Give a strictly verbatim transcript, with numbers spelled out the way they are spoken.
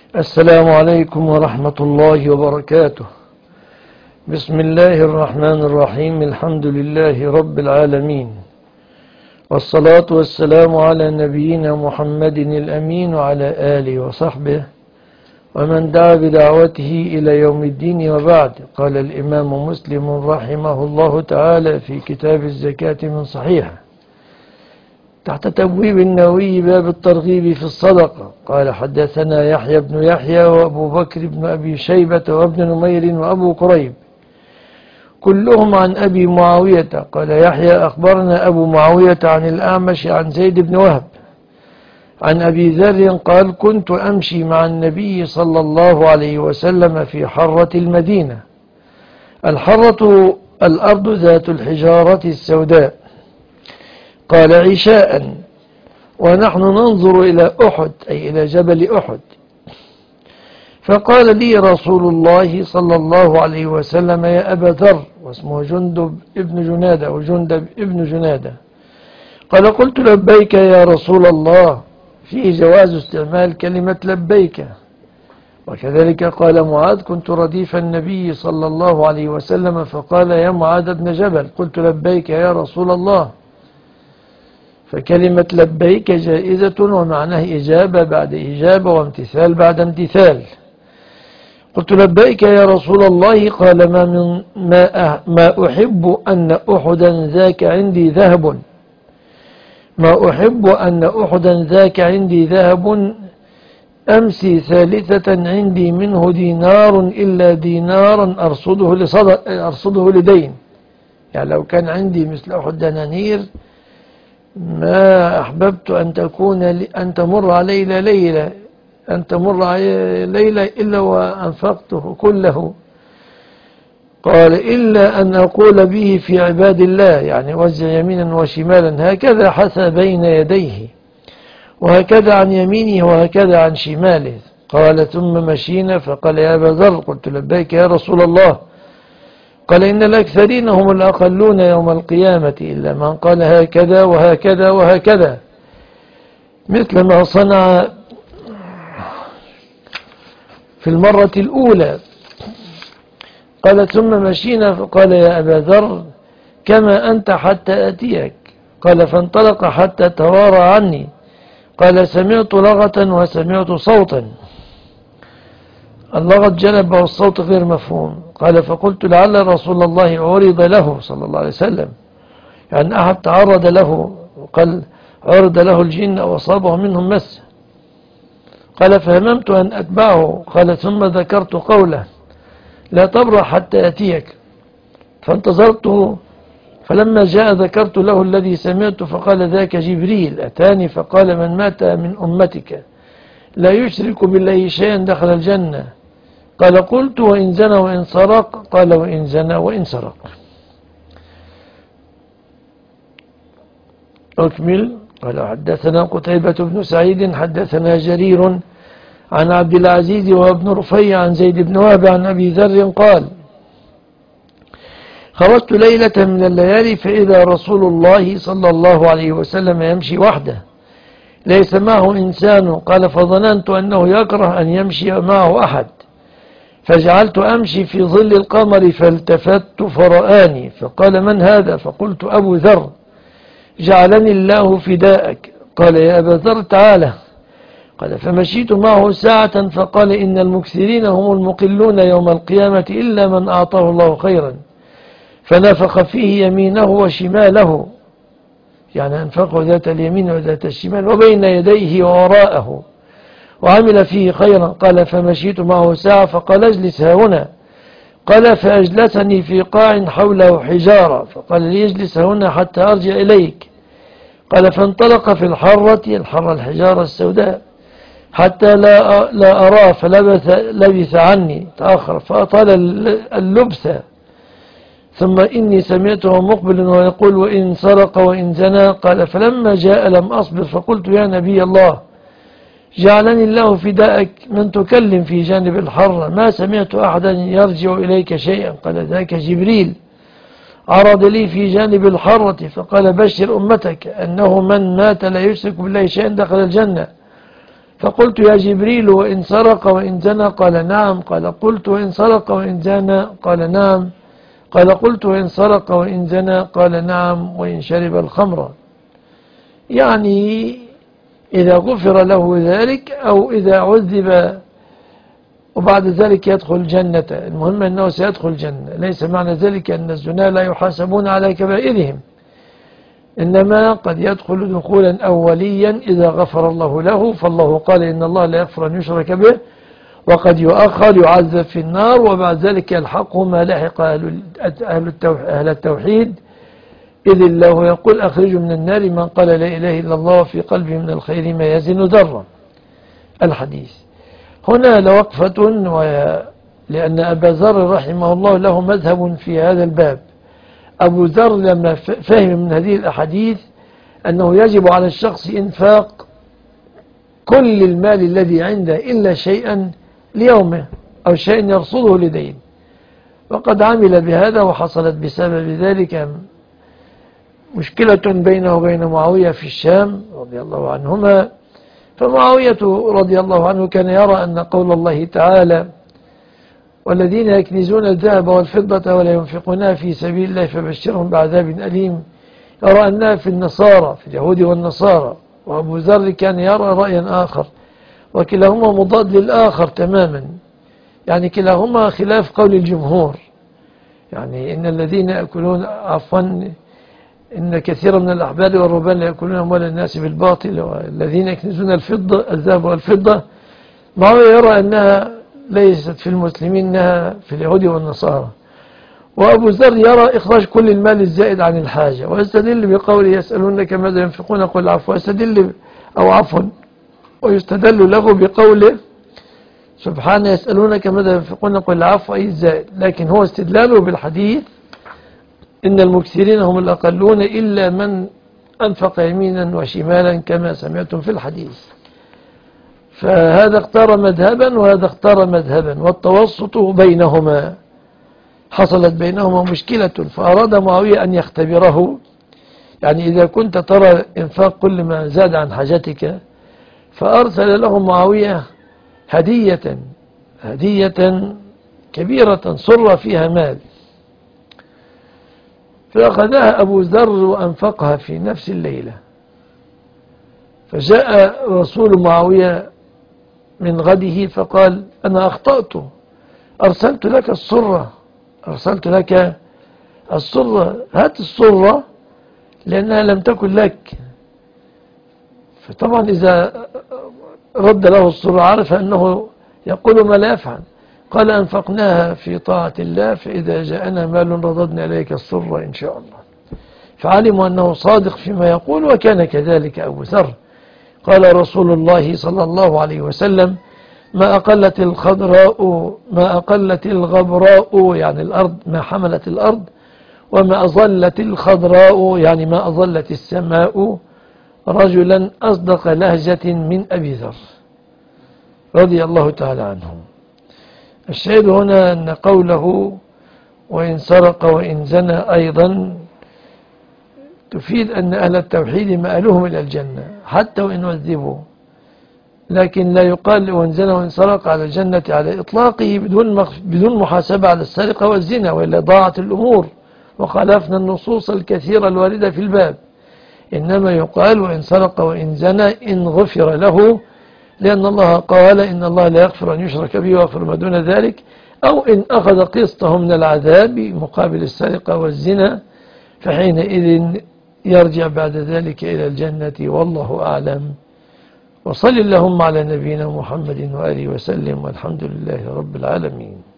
السلام عليكم ورحمة الله وبركاته. بسم الله الرحمن الرحيم. الحمد لله رب العالمين، والصلاة والسلام على نبينا محمد الأمين وعلى آله وصحبه ومن دعا بدعوته إلى يوم الدين، وبعد. قال الإمام مسلم رحمه الله تعالى في كتاب الزكاة من صحيحه تحت تبويب النووي باب الترغيب في الصدقة. قال: حدثنا يحيى بن يحيى وأبو بكر بن أبي شيبة وابن نمير وأبو كريب كلهم عن أبي معاوية. قال يحيى: أخبرنا أبو معاوية عن الأعمش عن زيد بن وهب عن أبي ذر قال: كنت أمشي مع النبي صلى الله عليه وسلم في حرة المدينة. الحرة الأرض ذات الحجارة السوداء. قال: عشاء ونحن ننظر إلى أحد، أي إلى جبل أحد. فقال لي رسول الله صلى الله عليه وسلم: يا أبا ذر، واسمه جندب ابن جنادة أو جندب ابن جنادة. قال: قلت: لبيك يا رسول الله. فيه جواز استعمال كلمة لبيك. وكذلك قال معاذ: كنت رديف النبي صلى الله عليه وسلم فقال: يا معاذ بن جبل. قلت: لبيك يا رسول الله. فكلمة لبيك جائزة ومعناه إجابة بعد إجابة وامتثال بعد امتثال. قلت: لبيك يا رسول الله. قال: ما, من ما, ما أحب أن أحدا ذاك عندي ذهب ما أحب أن أحدا ذاك عندي ذهب أمسي ثالثة عندي منه دينار إلا دينارا أرصده, لصدق أرصده لدين. يعني لو كان عندي مثل أحد دنانير ما أحببت أن تكون أن تمر علي ليلة أن تمر علي ليلة إلا وأنفقته كله. قال: إلا أن أقول به في عباد الله، يعني وزع يمينا وشمالا، هكذا حثى بين يديه، وهكذا عن يمينه وهكذا عن شماله. قال: ثم مشينا. فقال: يا أبا ذر. قلت: لبيك يا رسول الله. قال: إن الأكثرين هم الأقلون يوم القيامة إلا من قال هكذا وهكذا وهكذا، مثل ما صنع في المرة الأولى. قال: ثم مشينا. فقال: يا أبا ذر، كما أنت حتى أتيك. قال: فانطلق حتى توارى عني. قال: سمعت لغة وسمعت صوتا. اللغة جلب والصوت غير مفهوم. قال: فقلت: لعل رسول الله عرض له صلى الله عليه وسلم، يعني أحد تعرض له وقال عرض له الجن أو أصابه منهم مس. قال: فهممت أن أتبعه. قال: ثم ذكرت قوله: لا تبرح حتى أتيك. فانتظرته، فلما جاء ذكرت له الذي سمعت، فقال: ذاك جبريل أتاني فقال: من مات من أمتك لا يشرك بالله شيئا دخل الجنة. قال: قلت: وإن زنى وإن سرق؟ قال: وإن زنى وإن سرق. أكمل. قال: حدثنا قتيبة بن سعيد حدثنا جرير عن عبد العزيز وابن رفيع عن زيد بن وهب عن أبي ذر قال: خرجت ليلة من الليالي فإذا رسول الله صلى الله عليه وسلم يمشي وحده ليس معه إنسان. قال: فظننت أنه يكره أن يمشي معه أحد، فجعلت أمشي في ظل القمر، فالتفت فرآني فقال: من هذا؟ فقلت: أبو ذر، جعلني الله فداءك. قال: يا أبا ذر تعالى. قال: فمشيت معه ساعة فقال: إن المكثرين هم المقلون يوم القيامة إلا من أعطاه الله خيرا فنفخ فيه يمينه وشماله، يعني أنفقه ذات اليمين وذات الشمال وبين يديه ووراءه، وعمل فيه خيرا. قال: فمشيت معه ساعة فقال: اجلس هنا. قال: فأجلسني في قاع حوله حجارة، فقال لي: اجلس هنا حتى أرجع إليك. قال: فانطلق في الحرة، الحرة الحجارة السوداء، حتى لا لا أراه، فلبث لبث عني، تأخر فأطال اللبث. ثم إني سمعته مقبل ويقول: وإن سرق وإن زنى. قال: فلما جاء لم أصبر فقلت: يا نبي الله، جعلني الله فداءك، من تكلم في جانب الحرة؟ ما سمعت أحدا يرجع إليك شيئا. قال: ذاك جبريل عرض لي في جانب الحرة فقال: بشر أمتك أنه من مات لا يشرك بالله شيئا دخل الجنة. فقلت يا جبريل وإن سرق وإن زنى؟ قال نعم. قال قلت وإن سرق وإن زنى؟ قال نعم. قال قلت وإن سرق وإن زنى؟ قال نعم. وإن شرب الخمر؟ يعني إذا غفر له ذلك أو إذا عذب وبعد ذلك يدخل الجنة، المهم أنه سيدخل الجنة. ليس معنى ذلك أن الزنا لا يحاسبون على كبائرهم، إنما قد يدخل دخولا أوليا إذا غفر الله له، فالله قال إن الله لا يغفر أن يشرك به، وقد يؤخر يعذب في النار وبعد ذلك يلحقه ما لحق أهل التوحيد، إذ الله يقول أخرجوا من النار من قال لا إله إلا الله في قلبه من الخير ما يزن ذرة. الحديث هنا لوقفة، لأن أبا ذر رحمه الله له مذهب في هذا الباب. أبو ذر لما فهم من هذه الأحاديث أنه يجب على الشخص إنفاق كل المال الذي عنده إلا شيئا ليومه أو شيء يرصده لدين، وقد عمل بهذا وحصلت بسبب ذلك مشكلة بينه وبين معاوية في الشام رضي الله عنهما. فمعاوية رضي الله عنه كان يرى أن قول الله تعالى والذين يكنزون الذهب والفضة ولا ينفقونها في سبيل الله فبشرهم بعذاب أليم، يرى أنها في النصارى، في اليهود والنصارى. وأبو ذر كان يرى رأيا آخر، وكلاهما مضاد للآخر تماما، يعني كلاهما خلاف قول الجمهور. يعني إن الذين يأكلون عفوا إن كثيرا من الأحبار والرهبان لا يأكلون أموال الناس بالباطل والذين يكنزون الفضة الذهب والفضة، معاوية يرى أنها ليست في المسلمين، أنها في اليهود والنصارى. وأبو ذر يرى إخراج كل المال الزائد عن الحاجة، ويستدل بقوله يسألونك ماذا ينفقون قل عفوا، يستدل أو عفوا ويستدل له بقوله سبحانه يسألونك ماذا ينفقون قل عفوا أي الزائد. لكن هو استدلاله بالحديث إن المكثرين هم الأقلون إلا من أنفق يمينا وشمالا كما سمعتم في الحديث. فهذا اختار مذهبا وهذا اختار مذهبا، والتوسط بينهما. حصلت بينهما مشكلة فأراد معاوية أن يختبره، يعني إذا كنت ترى إنفاق كل ما زاد عن حاجتك، فأرسل له معاوية هدية هدية كبيرة صر فيها مال، فأخذها أبو ذر وأنفقها في نفس الليلة. فجاء رسول معاوية من غده فقال أنا أخطأت، أرسلت لك الصرة أرسلت لك الصرة هات الصرة لأنها لم تكن لك. فطبعا إذا رد له الصرة عرف أنه يقول ما لا يفعل. قال أنفقناها في طاعة الله فإذا جاءنا مال رددنا إليك الصرة إن شاء الله. فعلموا أنه صادق فيما يقول، وكان كذلك أبو ذر. قال رسول الله صلى الله عليه وسلم ما أقلت الخضراء ما أقلت الغبراء يعني الأرض ما حملت الأرض، وما أظلت الخضراء يعني ما أظلت السماء رجلا أصدق لهجة من أبي ذر رضي الله تعالى عنه. الشاهد هنا أن قوله وإن سرق وإن زنى أيضا تفيد أن أهل التوحيد مآلهم إلى الجنة حتى وإن عذبوا، لكن لا يقال وإن زنى وإن سرق على الجنة على إطلاقه بدون بدون محاسبة على السرقة والزنا، وإلا ضاعت الأمور وخالفنا النصوص الكثيرة الواردة في الباب. إنما يقال وإن سرق وإن زنى إن غفر له، لأن الله قال إن الله لا يغفر أن يشرك به ويغفر ما دون ذلك، أو إن أخذ قسطه من العذاب مقابل السرقة والزنا فحينئذ يرجع بعد ذلك إلى الجنة، والله أعلم. وصل اللهم على نبينا محمد وآله وسلم، والحمد لله رب العالمين.